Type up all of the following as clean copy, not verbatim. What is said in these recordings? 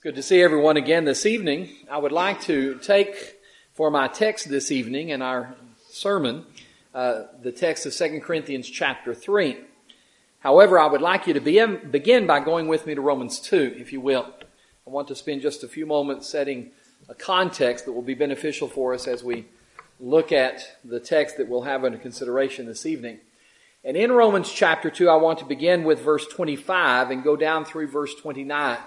Good to see everyone again this evening. I would like to take for my text this evening in our sermon the text of 2 Corinthians chapter 3. However, I would like you to begin by going with me to Romans 2, if you will. I want to spend just a few moments setting a context that will be beneficial for us as we look at the text that we'll have under consideration this evening. And in Romans chapter 2, I want to begin with verse 25 and go down through verse 29.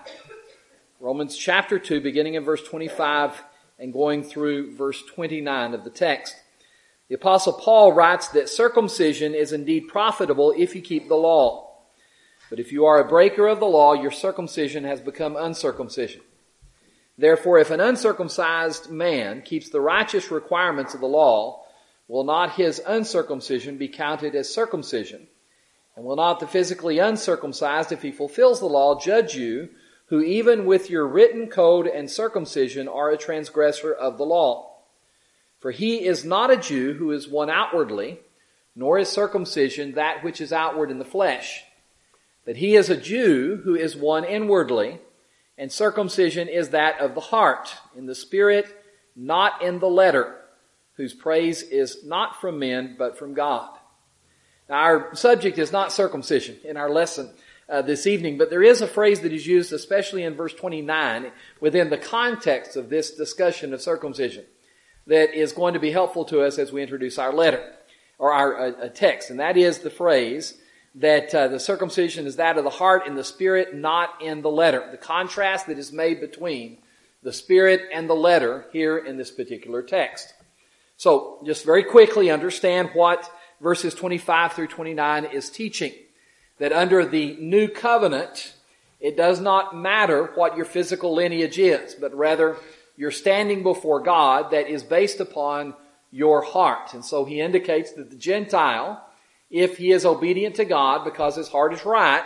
Romans chapter 2, beginning in verse 25 and going through verse 29 of the text. The Apostle Paul writes that circumcision is indeed profitable if you keep the law. But if you are a breaker of the law, your circumcision has become uncircumcision. Therefore, if an uncircumcised man keeps the righteous requirements of the law, will not his uncircumcision be counted as circumcision? And will not the physically uncircumcised, if he fulfills the law, judge you, who even with your written code and circumcision are a transgressor of the law? For he is not a Jew who is one outwardly, nor is circumcision that which is outward in the flesh. But he is a Jew who is one inwardly, and circumcision is that of the heart, in the spirit, not in the letter, whose praise is not from men, but from God. Now, our subject is not circumcision in our lesson this evening, but there is a phrase that is used, especially in verse 29, within the context of this discussion of circumcision, that is going to be helpful to us as we introduce our letter, or our text. And that is the phrase that the circumcision is that of the heart in the spirit, not in the letter. The contrast that is made between the spirit and the letter here in this particular text. So, just very quickly understand what verses 25 through 29 is teaching. That under the new covenant, it does not matter what your physical lineage is, but rather you're standing before God that is based upon your heart. And so he indicates that the Gentile, if he is obedient to God because his heart is right,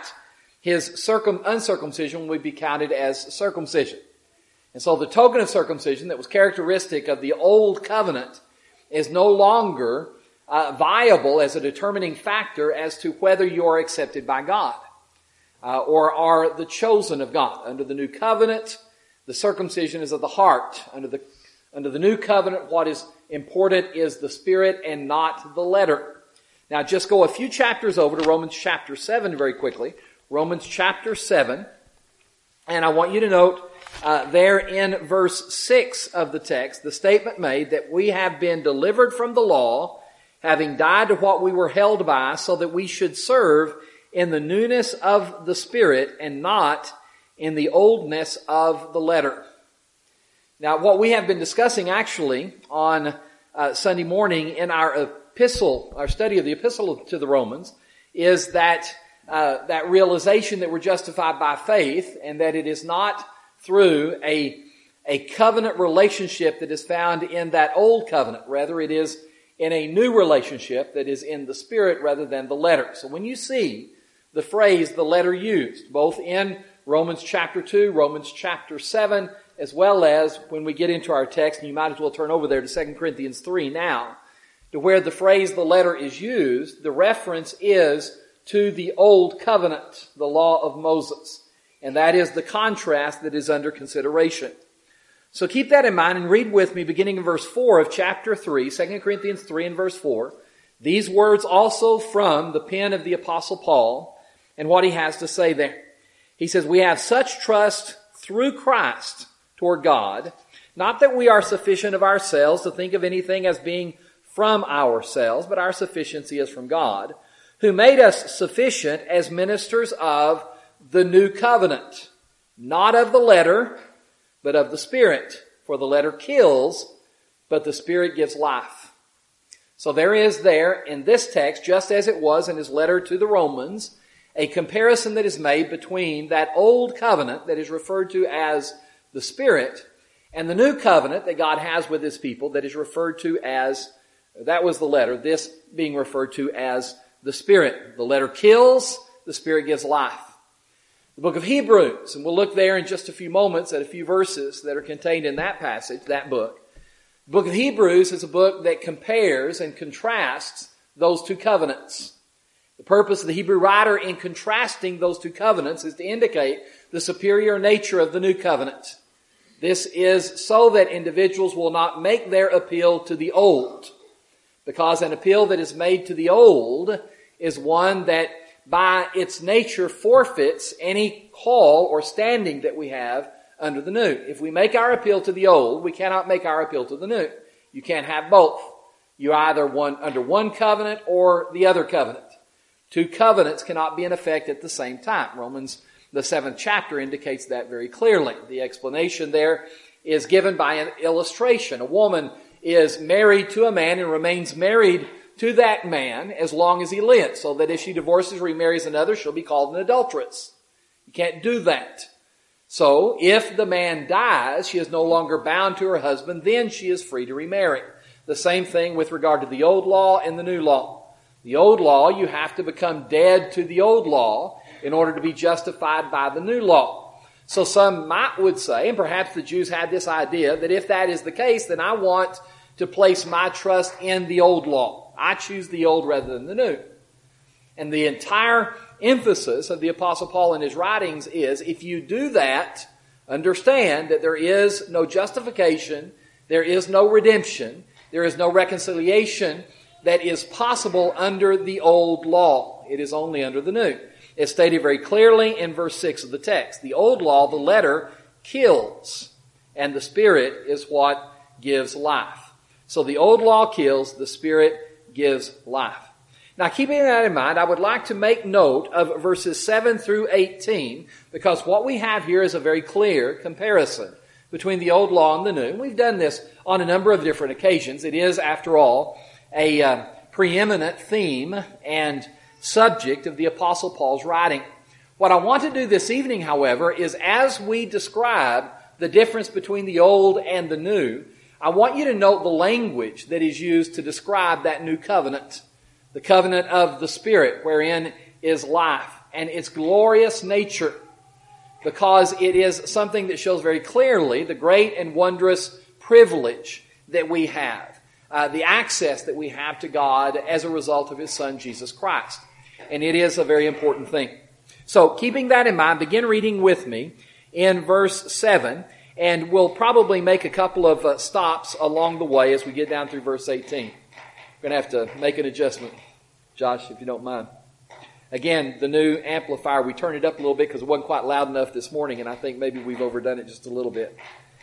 his uncircumcision would be counted as circumcision. And so the token of circumcision that was characteristic of the old covenant is no longer viable as a determining factor as to whether you're accepted by God or are the chosen of God. Under the new covenant, the circumcision is of the heart. Under the new covenant, what is important is the spirit and not the letter. Now, just go a few chapters over to Romans chapter 7 very quickly. Romans chapter 7. And I want you to note there in verse 6 of the text, the statement made that we have been delivered from the law, having died to what we were held by, so that we should serve in the newness of the Spirit and not in the oldness of the letter. Now, what we have been discussing actually on Sunday morning in our epistle, our study of the epistle to the Romans, is that realization that we're justified by faith and that it is not through a covenant relationship that is found in that old covenant. Rather, it is in a new relationship that is in the spirit rather than the letter. So when you see the phrase, the letter used, both in Romans chapter 2, Romans chapter 7, as well as when we get into our text, and you might as well turn over there to 2 Corinthians 3 now, to where the phrase, the letter is used, the reference is to the old covenant, the law of Moses. And that is the contrast that is under consideration. So keep that in mind and read with me beginning in verse 4 of chapter 3, 2 Corinthians 3 and verse 4. These words also from the pen of the Apostle Paul and what he has to say there. He says, we have such trust through Christ toward God, not that we are sufficient of ourselves to think of anything as being from ourselves, but our sufficiency is from God, who made us sufficient as ministers of the new covenant, not of the letter, but of the Spirit. For the letter kills, but the Spirit gives life. So there is there in this text, just as it was in his letter to the Romans, a comparison that is made between that old covenant that is referred to as the Spirit and the new covenant that God has with his people that is referred to as, that was the letter, this being referred to as the Spirit. The letter kills, the Spirit gives life. The book of Hebrews, and we'll look there in just a few moments at a few verses that are contained in that passage, that book. The book of Hebrews is a book that compares and contrasts those two covenants. The purpose of the Hebrew writer in contrasting those two covenants is to indicate the superior nature of the new covenant. This is so that individuals will not make their appeal to the old, because an appeal that is made to the old is one that by its nature forfeits any call or standing that we have under the new. If we make our appeal to the old, we cannot make our appeal to the new. You can't have both. You're either under one covenant or the other covenant. Two covenants cannot be in effect at the same time. Romans, the 7th chapter, indicates that very clearly. The explanation there is given by an illustration. A woman is married to a man and remains married to that man as long as he lives, so that if she divorces or remarries another, she'll be called an adulteress. You can't do that. So, if the man dies, she is no longer bound to her husband, then she is free to remarry. The same thing with regard to the old law and the new law. The old law, you have to become dead to the old law in order to be justified by the new law. So some would say, and perhaps the Jews had this idea, that if that is the case, then I want to place my trust in the old law. I choose the old rather than the new. And the entire emphasis of the Apostle Paul in his writings is, if you do that, understand that there is no justification, there is no redemption, there is no reconciliation that is possible under the old law. It is only under the new. It's stated very clearly in verse 6 of the text. The old law, the letter, kills, and the Spirit is what gives life. So the old law kills, the Spirit gives life. Now, keeping that in mind, I would like to make note of verses 7 through 18, because what we have here is a very clear comparison between the old law and the new. We've done this on a number of different occasions. It is, after all, a preeminent theme and subject of the Apostle Paul's writing. What I want to do this evening, however, is as we describe the difference between the old and the new, I want you to note the language that is used to describe that new covenant. The covenant of the Spirit, wherein is life and its glorious nature, because it is something that shows very clearly the great and wondrous privilege that we have, the access that we have to God as a result of His Son, Jesus Christ. And it is a very important thing. So, keeping that in mind, begin reading with me in verse 7, and we'll probably make a couple of stops along the way as we get down through verse 18. We're going to have to make an adjustment, Josh, if you don't mind. Again, the new amplifier, we turned it up a little bit because it wasn't quite loud enough this morning, and I think maybe we've overdone it just a little bit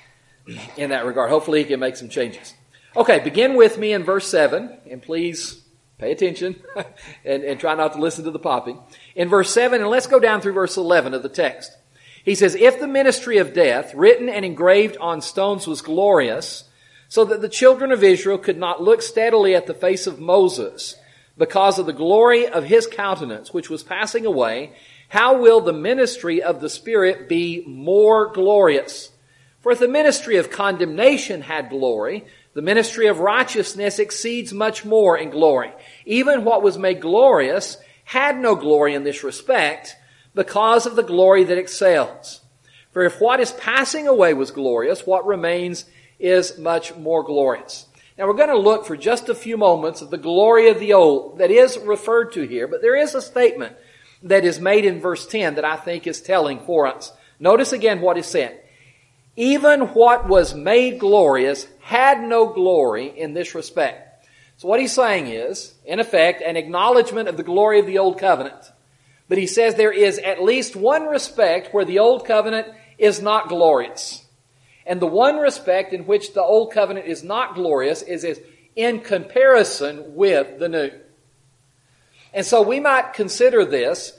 in that regard. Hopefully he can make some changes. Okay, begin with me in verse 7, and please pay attention and try not to listen to the popping. In verse 7, and let's go down through verse 11 of the text. He says, "If the ministry of death, written and engraved on stones, was glorious, so that the children of Israel could not look steadily at the face of Moses, because of the glory of his countenance, which was passing away, how will the ministry of the Spirit be more glorious? For if the ministry of condemnation had glory, the ministry of righteousness exceeds much more in glory. Even what was made glorious had no glory in this respect, because of the glory that excels. For if what is passing away was glorious, what remains is much more glorious." Now we're going to look for just a few moments at the glory of the old that is referred to here, but there is a statement that is made in verse 10 that I think is telling for us. Notice again what is said. Even what was made glorious had no glory in this respect. So what he's saying is, in effect, an acknowledgement of the glory of the old covenant. But he says there is at least one respect where the old covenant is not glorious. And the one respect in which the old covenant is not glorious is in comparison with the new. And so we might consider this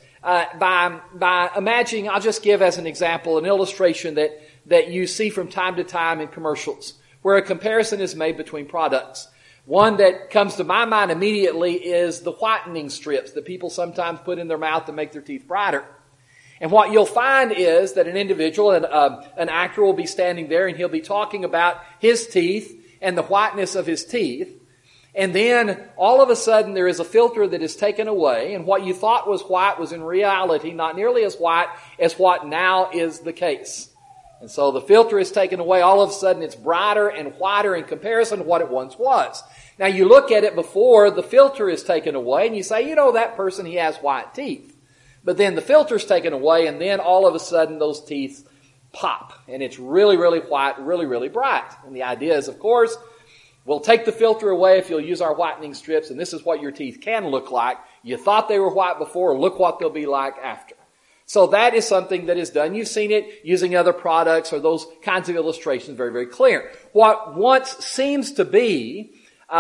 by imagining, I'll just give as an example an illustration that you see from time to time in commercials, where a comparison is made between products. One that comes to my mind immediately is the whitening strips that people sometimes put in their mouth to make their teeth brighter. And what you'll find is that an individual, an actor will be standing there and he'll be talking about his teeth and the whiteness of his teeth. And then all of a sudden there is a filter that is taken away, and what you thought was white was in reality not nearly as white as what now is the case. And so the filter is taken away. All of a sudden it's brighter and whiter in comparison to what it once was. Now you look at it before the filter is taken away and you say, that person, he has white teeth. But then the filter's taken away, and then all of a sudden those teeth pop. And it's really, really white, really, really bright. And the idea is, of course, we'll take the filter away if you'll use our whitening strips, and this is what your teeth can look like. You thought they were white before, look what they'll be like after. So that is something that is done. You've seen it using other products or those kinds of illustrations, very, very clear. What once seems to be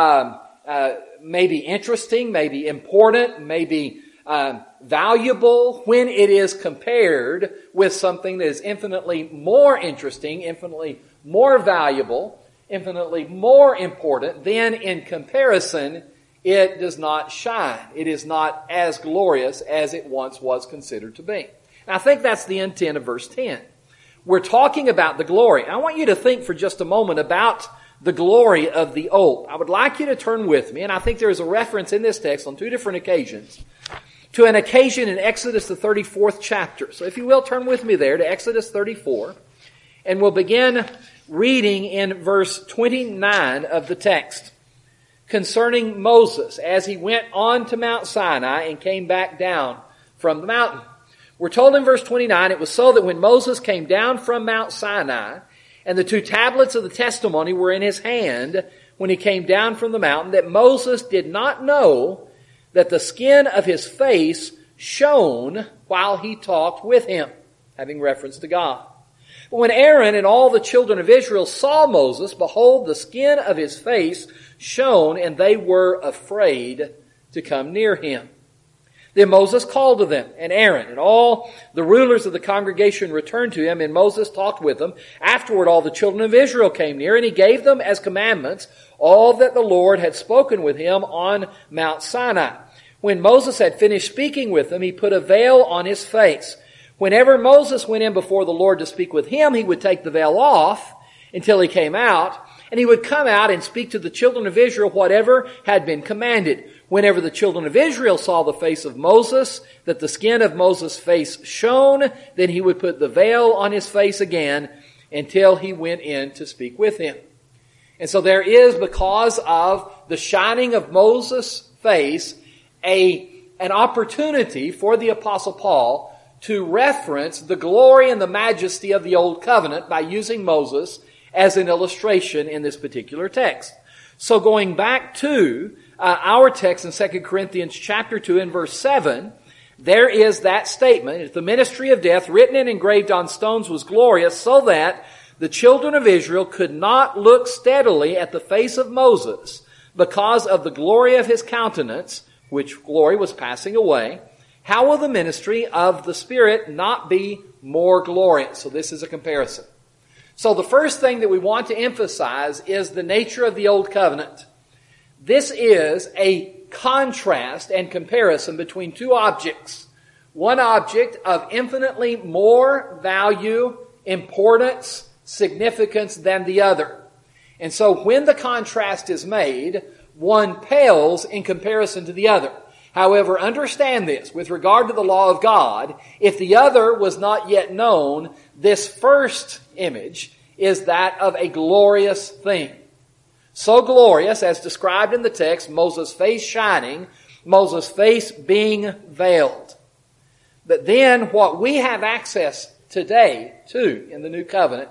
maybe interesting, maybe important, maybe valuable, when it is compared with something that is infinitely more interesting, infinitely more valuable, infinitely more important, then in comparison, it does not shine. It is not as glorious as it once was considered to be. And I think that's the intent of verse 10. We're talking about the glory. I want you to think for just a moment about the glory of the old. I would like you to turn with me, and I think there is a reference in this text on two different occasions to an occasion in Exodus, the 34th chapter. So if you will, turn with me there to Exodus 34, and we'll begin reading in verse 29 of the text concerning Moses as he went on to Mount Sinai and came back down from the mountain. We're told in verse 29, it was so that when Moses came down from Mount Sinai, and the two tablets of the testimony were in his hand when he came down from the mountain, that Moses did not know that the skin of his face shone while he talked with him, having reference to God. But when Aaron and all the children of Israel saw Moses, behold, the skin of his face shone, and they were afraid to come near him. Then Moses called to them, and Aaron and all the rulers of the congregation returned to him, and Moses talked with them. Afterward all the children of Israel came near, and he gave them as commandments all that the Lord had spoken with him on Mount Sinai. When Moses had finished speaking with them, he put a veil on his face. Whenever Moses went in before the Lord to speak with him, he would take the veil off until he came out, and he would come out and speak to the children of Israel whatever had been commanded. Whenever the children of Israel saw the face of Moses, that the skin of Moses' face shone, then he would put the veil on his face again until he went in to speak with him. And so there is, because of the shining of Moses' face, an opportunity for the Apostle Paul to reference the glory and the majesty of the Old Covenant by using Moses as an illustration in this particular text. So going back to our text in 2 Corinthians chapter 2 and verse 7, there is that statement, the ministry of death written and engraved on stones was glorious, so that the children of Israel could not look steadily at the face of Moses because of the glory of his countenance, which glory was passing away. How will the ministry of the Spirit not be more glorious? So this is a comparison. So the first thing that we want to emphasize is the nature of the Old Covenant. This is a contrast and comparison between two objects. One object of infinitely more value, importance, significance than the other. And so when the contrast is made, one pales in comparison to the other. However, understand this, with regard to the law of God, if the other was not yet known, this first image is that of a glorious thing. So glorious, as described in the text, Moses' face shining, Moses' face being veiled. But then what we have access today to in the New Covenant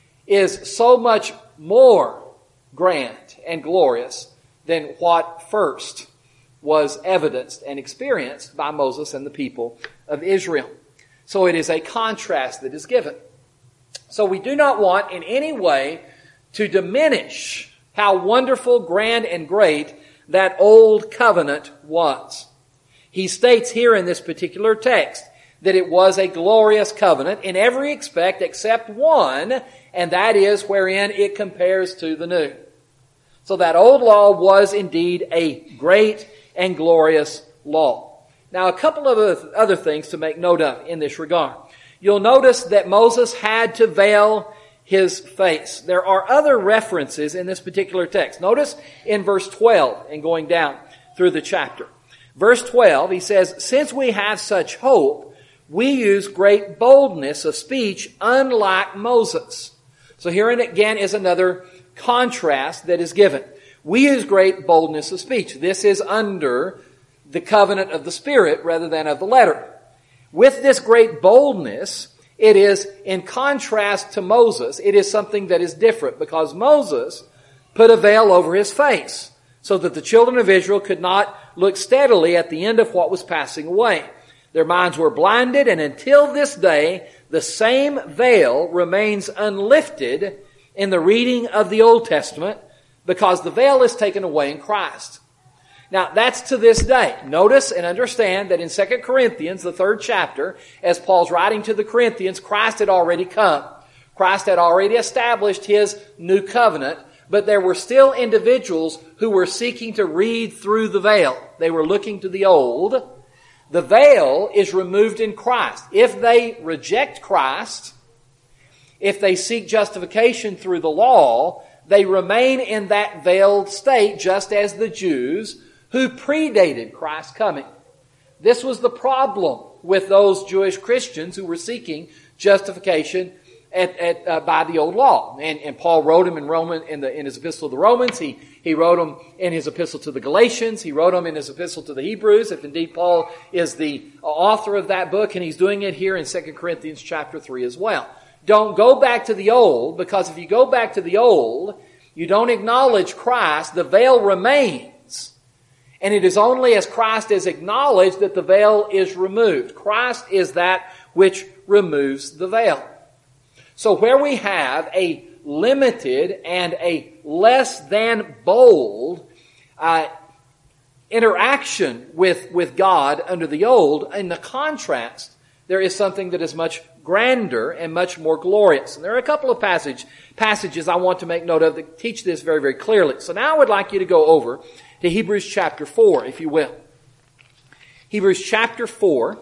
is so much more grand and glorious than what first was evidenced and experienced by Moses and the people of Israel. So it is a contrast that is given. So we do not want in any way to diminish how wonderful, grand, and great that old covenant was. He states here in this particular text that it was a glorious covenant in every respect except one, and that is wherein it compares to the new. So that old law was indeed a great and glorious law. Now, a couple of other things to make note of in this regard. You'll notice that Moses had to veil his face. There are other references in this particular text. Notice in verse 12 and going down through the chapter. Verse 12, he says, since we have such hope, we use great boldness of speech unlike Moses. So here again is another contrast that is given. We use great boldness of speech. This is under the covenant of the Spirit rather than of the letter. With this great boldness, it is in contrast to Moses. It is something that is different because Moses put a veil over his face so that the children of Israel could not look steadily at the end of what was passing away. Their minds were blinded, and until this day, the same veil remains unlifted in the reading of the Old Testament because the veil is taken away in Christ. Now, that's to this day. Notice and understand that in 2 Corinthians, the 3rd chapter, as Paul's writing to the Corinthians, Christ had already come. Christ had already established His new covenant, but there were still individuals who were seeking to read through the veil. They were looking to the old. The veil is removed in Christ. If they reject Christ, if they seek justification through the law, they remain in that veiled state just as the Jews who predated Christ's coming. This was the problem with those Jewish Christians who were seeking justification by the old law. And Paul wrote them in his epistle to the Romans. He wrote them in his epistle to the Galatians. He wrote them in his epistle to the Hebrews, if indeed Paul is the author of that book, and he's doing it here in 2 Corinthians chapter 3 as well. Don't go back to the old, because if you go back to the old, you don't acknowledge Christ, the veil remains. And it is only as Christ is acknowledged that the veil is removed. Christ is that which removes the veil. So where we have a limited and a less than bold interaction with God under the old, in the contrast, there is something that is much grander and much more glorious. And there are a couple of passages I want to make note of that teach this very, very clearly. So now I would like you to go over to Hebrews chapter 4, if you will. Hebrews chapter 4.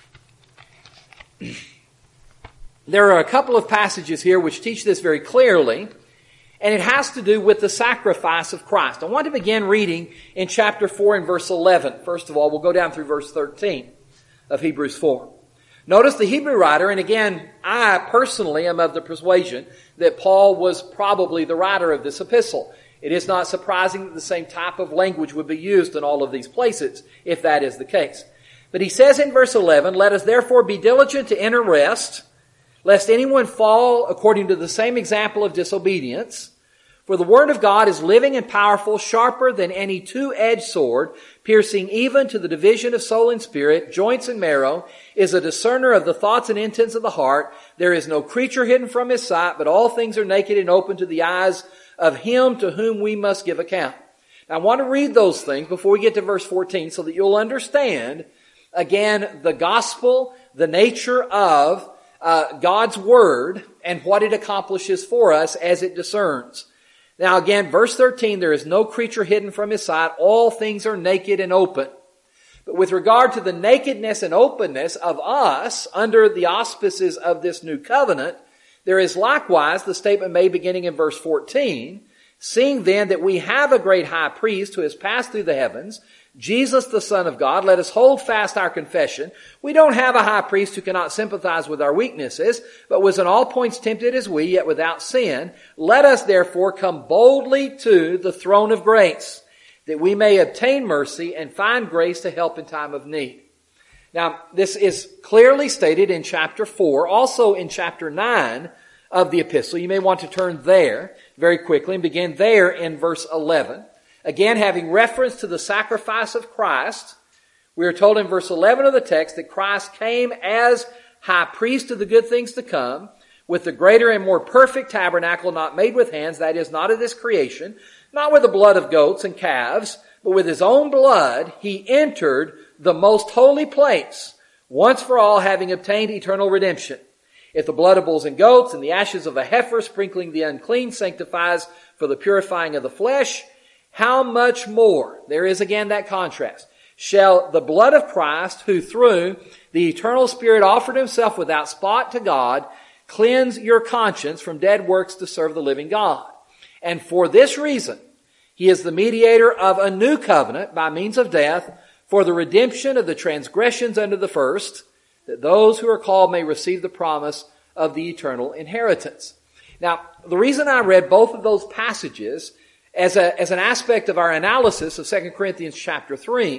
There are a couple of passages here which teach this very clearly, and it has to do with the sacrifice of Christ. I want to begin reading in chapter 4 and verse 11. First of all, we'll go down through verse 13 of Hebrews 4. Notice the Hebrew writer, and again, I personally am of the persuasion that Paul was probably the writer of this epistle. It is not surprising that the same type of language would be used in all of these places, if that is the case. But he says in verse 11, "Let us therefore be diligent to enter rest, lest anyone fall according to the same example of disobedience. For the word of God is living and powerful, sharper than any two-edged sword, piercing even to the division of soul and spirit, joints and marrow, is a discerner of the thoughts and intents of the heart. There is no creature hidden from His sight, but all things are naked and open to the eyes of Him to whom we must give account." Now, I want to read those things before we get to verse 14 so that you'll understand, again, the gospel, the nature of God's Word, and what it accomplishes for us as it discerns. Now again, verse 13, "There is no creature hidden from His sight. All things are naked and open." But with regard to the nakedness and openness of us under the auspices of this new covenant, there is likewise the statement made beginning in verse 14, "Seeing then that we have a great high priest who has passed through the heavens, Jesus the Son of God, let us hold fast our confession. We don't have a high priest who cannot sympathize with our weaknesses, but was in all points tempted as we, yet without sin. Let us therefore come boldly to the throne of grace, that we may obtain mercy and find grace to help in time of need." Now, this is clearly stated in chapter 4, also in chapter 9 of the epistle. You may want to turn there very quickly and begin there in verse 11. Again, having reference to the sacrifice of Christ, we are told in verse 11 of the text that Christ came as high priest of the good things to come, with the greater and more perfect tabernacle not made with hands, that is, not of this creation, not with the blood of goats and calves, but with His own blood He entered the most holy place, once for all, having obtained eternal redemption. If the blood of bulls and goats and the ashes of a heifer sprinkling the unclean sanctifies for the purifying of the flesh, how much more, there is again that contrast, shall the blood of Christ, who through the eternal Spirit offered Himself without spot to God, cleanse your conscience from dead works to serve the living God. And for this reason, He is the mediator of a new covenant by means of death for the redemption of the transgressions under the first, that those who are called may receive the promise of the eternal inheritance. Now, the reason I read both of those passages as an aspect of our analysis of 2 Corinthians chapter 3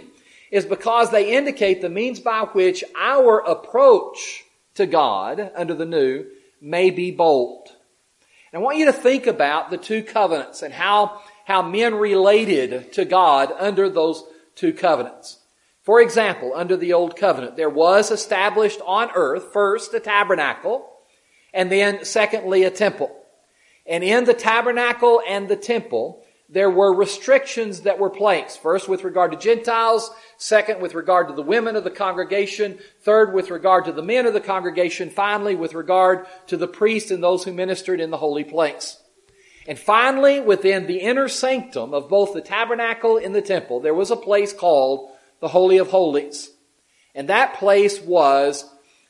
is because they indicate the means by which our approach to God under the new may be bold. And I want you to think about the two covenants and how men related to God under those two covenants. For example, under the Old Covenant, there was established on earth first a tabernacle, and then secondly a temple. And in the tabernacle and the temple, there were restrictions that were placed. First with regard to Gentiles, second with regard to the women of the congregation, third with regard to the men of the congregation, finally with regard to the priests and those who ministered in the holy place. And finally, within the inner sanctum of both the tabernacle and the temple, there was a place called the Holy of Holies. And that place was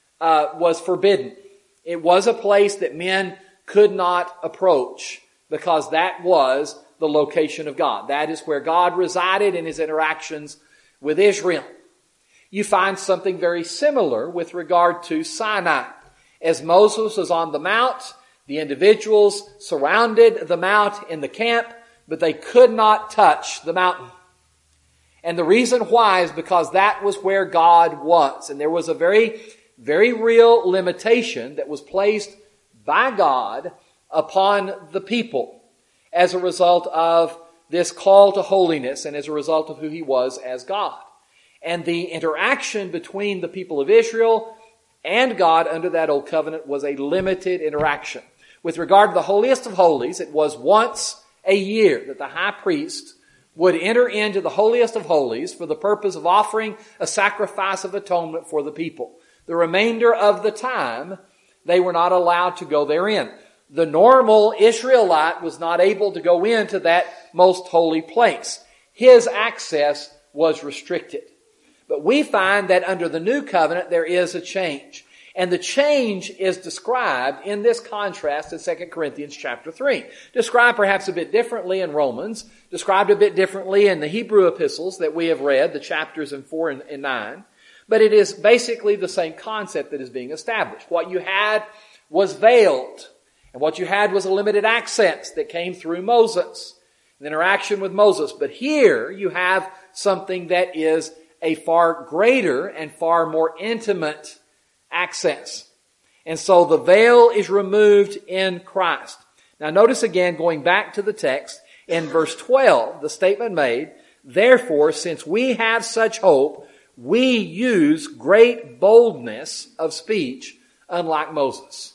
forbidden. It was a place that men could not approach because that was the location of God. That is where God resided in His interactions with Israel. You find something very similar with regard to Sinai. As Moses was on the mount, the individuals surrounded the mount in the camp, but they could not touch the mountain. And the reason why is because that was where God was. And there was a very, very real limitation that was placed by God upon the people as a result of this call to holiness and as a result of who He was as God. And the interaction between the people of Israel and God under that Old Covenant was a limited interaction. With regard to the holiest of holies, it was once a year that the high priest would enter into the holiest of holies for the purpose of offering a sacrifice of atonement for the people. The remainder of the time, they were not allowed to go therein. The normal Israelite was not able to go into that most holy place. His access was restricted. But we find that under the new covenant there is a change. And the change is described in this contrast in 2 Corinthians chapter 3. Described perhaps a bit differently in Romans, described a bit differently in the Hebrew epistles that we have read, the chapters in 4 and 9. But it is basically the same concept that is being established. What you had was veiled. And what you had was a limited access that came through Moses, an interaction with Moses. But here you have something that is a far greater and far more intimate access. And so the veil is removed in Christ. Now notice again, going back to the text, in verse 12, the statement made, "Therefore, since we have such hope, we use great boldness of speech, unlike Moses."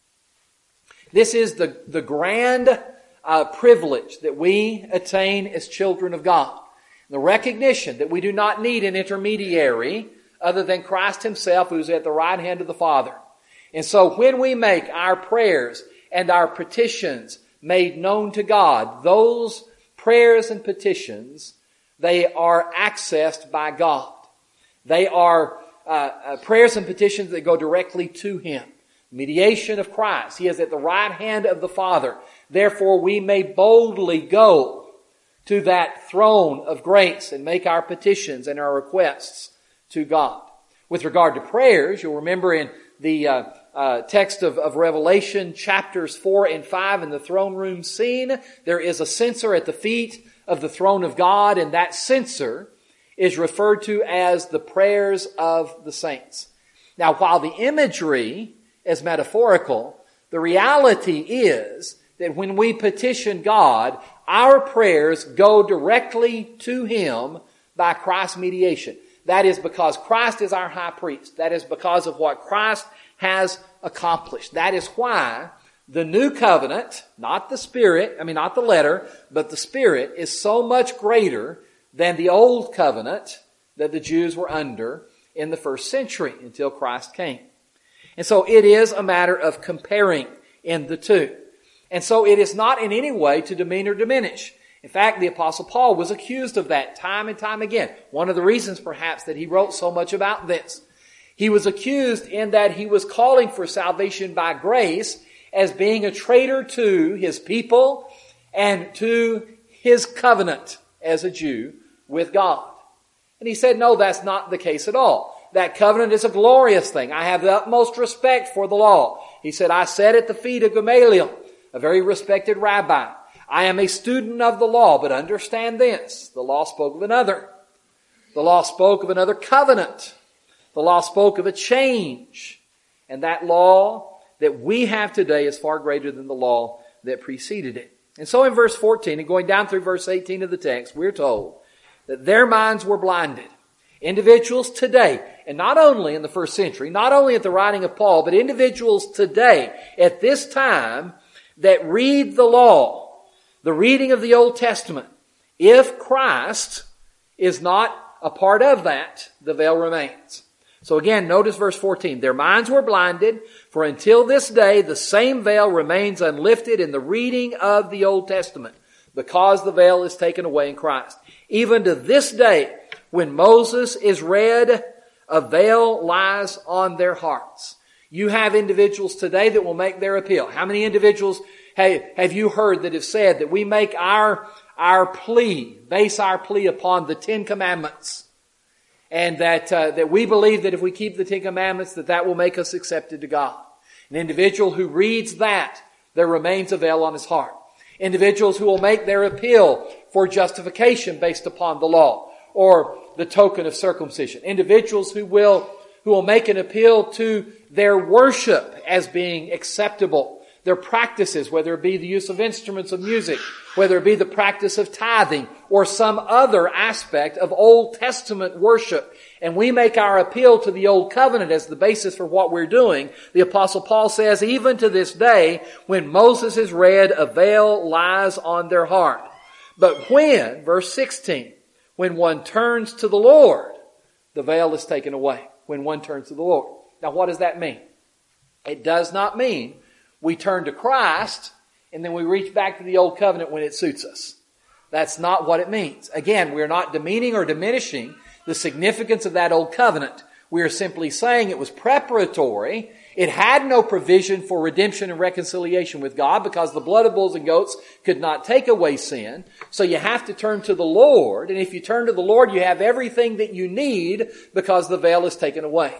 This is the grand privilege that we attain as children of God. The recognition that we do not need an intermediary other than Christ Himself, who's at the right hand of the Father. And so when we make our prayers and our petitions made known to God, those prayers and petitions, they are accessed by God. They are prayers and petitions that go directly to Him. Mediation of Christ. He is at the right hand of the Father. Therefore, we may boldly go to that throne of grace and make our petitions and our requests to God. With regard to prayers, you'll remember in the text of Revelation chapters 4 and 5 in the throne room scene, there is a censer at the feet of the throne of God, and that censer is referred to as the prayers of the saints. Now, while the imagery is metaphorical, the reality is that when we petition God, our prayers go directly to Him by Christ's mediation. That is because Christ is our high priest. That is because of what Christ has accomplished. That is why the new covenant, not the letter, but the Spirit is so much greater than the old covenant that the Jews were under in the first century until Christ came. And so it is a matter of comparing in the two. And so it is not in any way to demean or diminish. In fact, the Apostle Paul was accused of that time and time again. One of the reasons, perhaps, that he wrote so much about this. He was accused in that he was calling for salvation by grace as being a traitor to his people and to his covenant as a Jew with God. And he said, no, that's not the case at all. That covenant is a glorious thing. I have the utmost respect for the law. He said, I sat at the feet of Gamaliel, a very respected rabbi. I am a student of the law, but understand this. The law spoke of another. The law spoke of another covenant. The law spoke of a change. And that law that we have today is far greater than the law that preceded it. And so in verse 14 and going down through verse 18 of the text, we're told that their minds were blinded. Individuals today, and not only in the first century, not only at the writing of Paul, but individuals today at this time that read the law, the reading of the Old Testament, if Christ is not a part of that, the veil remains. So again, notice verse 14. Their minds were blinded, for until this day the same veil remains unlifted in the reading of the Old Testament, because the veil is taken away in Christ. Even to this day, when Moses is read, a veil lies on their hearts. You have individuals today that will make their appeal. How many individuals have you heard that have said that we make our plea, base our plea upon the Ten Commandments, and that we believe that if we keep the Ten Commandments, that will make us accepted to God? An individual who reads that, there remains a veil on his heart. Individuals who will make their appeal for justification based upon the law or the token of circumcision. Individuals who will make an appeal to their worship as being acceptable. Their practices, whether it be the use of instruments of music, whether it be the practice of tithing or some other aspect of Old Testament worship. And we make our appeal to the Old Covenant as the basis for what we're doing. The Apostle Paul says, even to this day, when Moses is read, a veil lies on their heart. But when, verse 16, when one turns to the Lord, the veil is taken away. When one turns to the Lord. Now what does that mean? It does not mean we turn to Christ and then we reach back to the Old Covenant when it suits us. That's not what it means. Again, we're not demeaning or diminishing the significance of that Old Covenant. We are simply saying it was preparatory. It had no provision for redemption and reconciliation with God because the blood of bulls and goats could not take away sin. So you have to turn to the Lord. And if you turn to the Lord, you have everything that you need because the veil is taken away.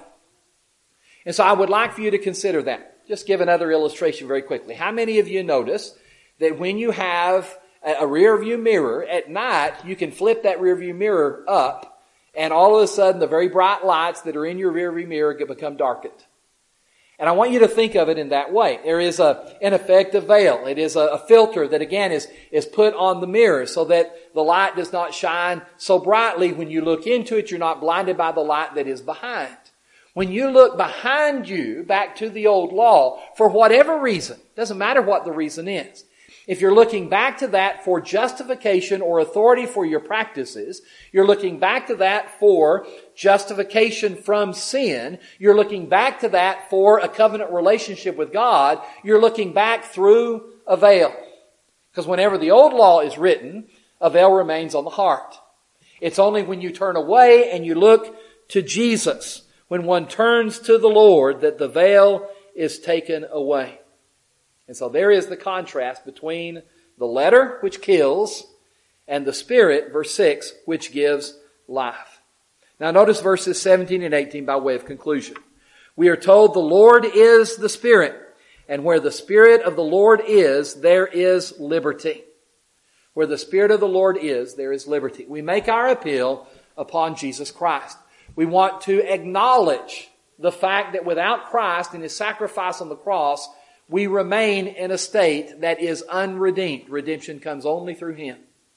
And so I would like for you to consider that. Just give another illustration very quickly. How many of you notice that when you have a rear view mirror at night, you can flip that rear view mirror up and all of a sudden the very bright lights that are in your rear view mirror become darkened? And I want you to think of it in that way. There is in effect a veil. It is a filter that again is put on the mirror so that the light does not shine so brightly. When you look into it, you're not blinded by the light that is behind. When you look behind you back to the old law, for whatever reason, doesn't matter what the reason is, if you're looking back to that for justification or authority for your practices, you're looking back to that for justification from sin, you're looking back to that for a covenant relationship with God, you're looking back through a veil. Because whenever the old law is written, a veil remains on the heart. It's only when you turn away and you look to Jesus, when one turns to the Lord, that the veil is taken away. And so there is the contrast between the letter, which kills, and the Spirit, verse 6, which gives life. Now notice verses 17 and 18 by way of conclusion. We are told the Lord is the Spirit, and where the Spirit of the Lord is, there is liberty. Where the Spirit of the Lord is, there is liberty. We make our appeal upon Jesus Christ. We want to acknowledge the fact that without Christ and His sacrifice on the cross, we remain in a state that is unredeemed. Redemption comes only through Him.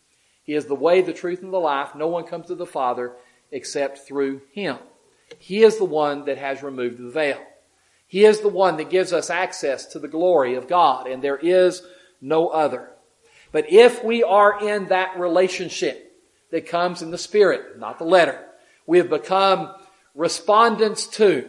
He is the way, the truth, and the life. No one comes to the Father except through Him. He is the one that has removed the veil. He is the one that gives us access to the glory of God, and there is no other. But if we are in that relationship that comes in the Spirit, not the letter, we have become respondents to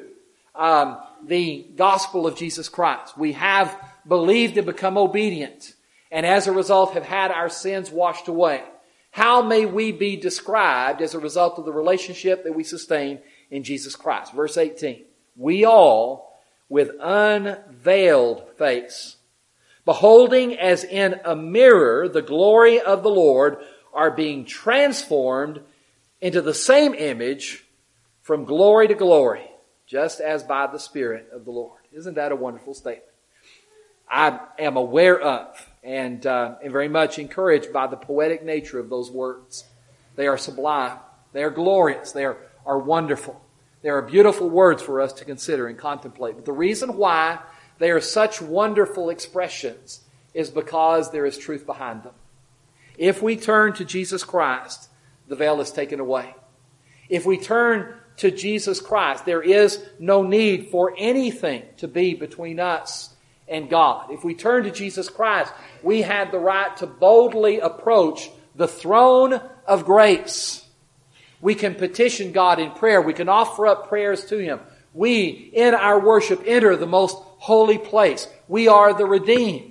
the gospel of Jesus Christ. We have believed and become obedient, and as a result have had our sins washed away. How may we be described as a result of the relationship that we sustain in Jesus Christ? Verse 18. We all, with unveiled face, beholding as in a mirror the glory of the Lord, are being transformed into the same image from glory to glory, just as by the Spirit of the Lord. Isn't that a wonderful statement? I am aware of and very much encouraged by the poetic nature of those words. They are sublime. They are glorious. They are wonderful. They are beautiful words for us to consider and contemplate. But the reason why they are such wonderful expressions is because there is truth behind them. If we turn to Jesus Christ, the veil is taken away. If we turn to Jesus Christ, there is no need for anything to be between us and God. If we turn to Jesus Christ, we have the right to boldly approach the throne of grace. We can petition God in prayer. We can offer up prayers to Him. We, in our worship, enter the most holy place. We are the redeemed.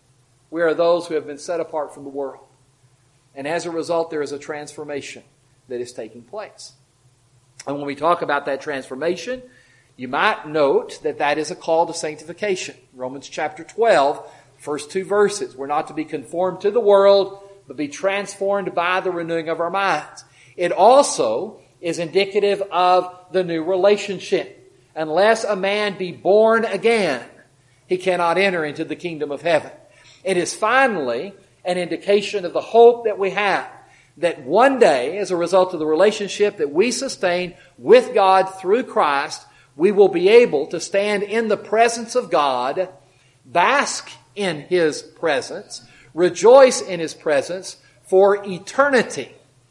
We are those who have been set apart from the world. And as a result, there is a transformation that is taking place. And when we talk about that transformation, you might note that that is a call to sanctification. Romans chapter 12, first 2 verses. We're not to be conformed to the world, but be transformed by the renewing of our minds. It also is indicative of the new relationship. Unless a man be born again, he cannot enter into the kingdom of heaven. It is finally an indication of the hope that we have, that one day, as a result of the relationship that we sustain with God through Christ, we will be able to stand in the presence of God, bask in His presence, rejoice in His presence for eternity,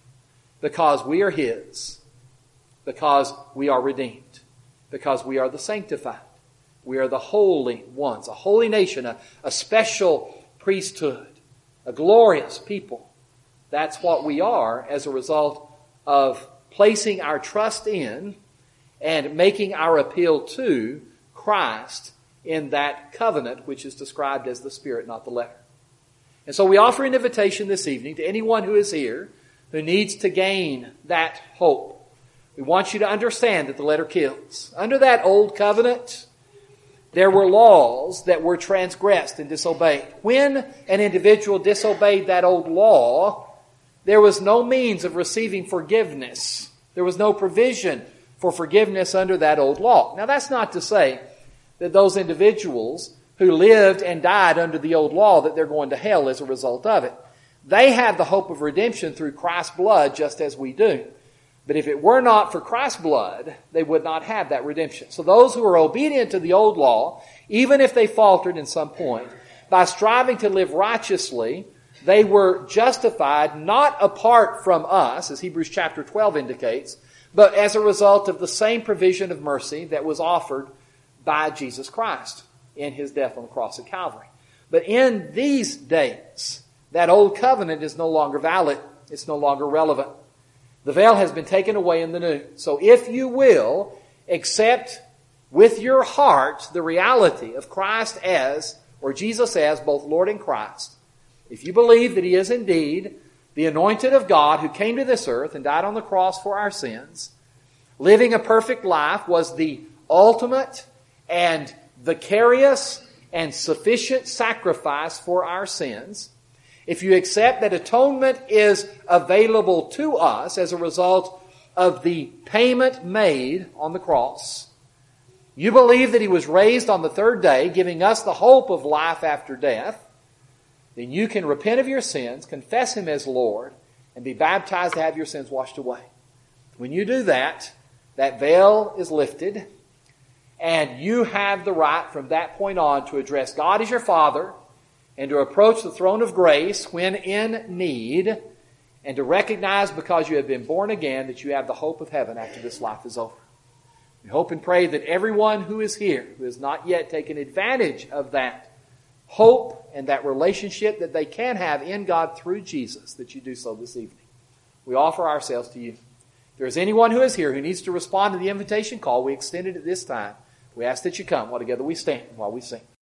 because we are His, because we are redeemed, because we are the sanctified, we are the holy ones, a holy nation, a special priesthood, a glorious people. That's what we are as a result of placing our trust in and making our appeal to Christ in that covenant which is described as the Spirit, not the letter. And so we offer an invitation this evening to anyone who is here who needs to gain that hope. We want you to understand that the letter kills. Under that old covenant, there were laws that were transgressed and disobeyed. When an individual disobeyed that old law, there was no means of receiving forgiveness. There was no provision for forgiveness under that old law. Now, that's not to say that those individuals who lived and died under the old law, that they're going to hell as a result of it. They have the hope of redemption through Christ's blood just as we do. But if it were not for Christ's blood, they would not have that redemption. So those who are obedient to the old law, even if they faltered in some point, by striving to live righteously, they were justified not apart from us, as Hebrews chapter 12 indicates, but as a result of the same provision of mercy that was offered by Jesus Christ in His death on the cross at Calvary. But in these days, that old covenant is no longer valid. It's no longer relevant. The veil has been taken away in the new. So if you will accept with your heart the reality of Christ as, or Jesus as, both Lord and Christ, if you believe that He is indeed the anointed of God who came to this earth and died on the cross for our sins, living a perfect life was the ultimate and vicarious and sufficient sacrifice for our sins, if you accept that atonement is available to us as a result of the payment made on the cross, you believe that He was raised on the third day, giving us the hope of life after death, then you can repent of your sins, confess Him as Lord, and be baptized to have your sins washed away. When you do that, that veil is lifted, and you have the right from that point on to address God as your Father, and to approach the throne of grace when in need, and to recognize, because you have been born again, that you have the hope of heaven after this life is over. We hope and pray that everyone who is here, who has not yet taken advantage of that hope and that relationship that they can have in God through Jesus, that you do so this evening. We offer ourselves to you. If there is anyone who is here who needs to respond to the invitation call we extended at this time, we ask that you come while together we stand while we sing.